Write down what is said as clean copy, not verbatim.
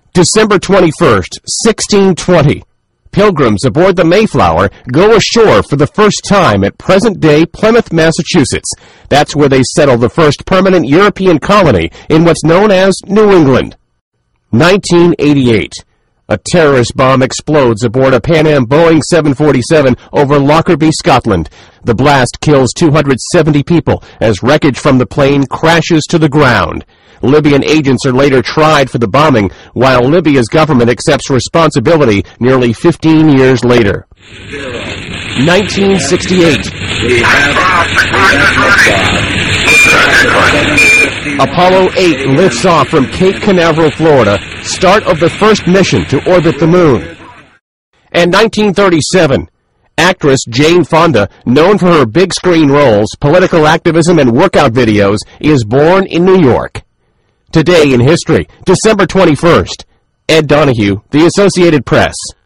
December 21st, 1620. Pilgrims aboard the Mayflower go ashore for the first time at present-day Plymouth, Massachusetts. That's where they settle the first permanent European colony in what's known as New England. 1988. A terrorist bomb explodes aboard a Pan Am Boeing 747 over Lockerbie, Scotland. The blast kills 270 people as wreckage from the plane crashes to the ground. Libyan agents are later tried for the bombing, while Libya's government accepts responsibility nearly 15 years later. 1968. Apollo 8 lifts off from Cape Canaveral, Florida, start of the first mission to orbit the moon. And 1937. Actress Jane Fonda, known for her big screen roles, political activism, and workout videos, is born in New York. Today in history, December 21st. Ed Donahue, The Associated Press.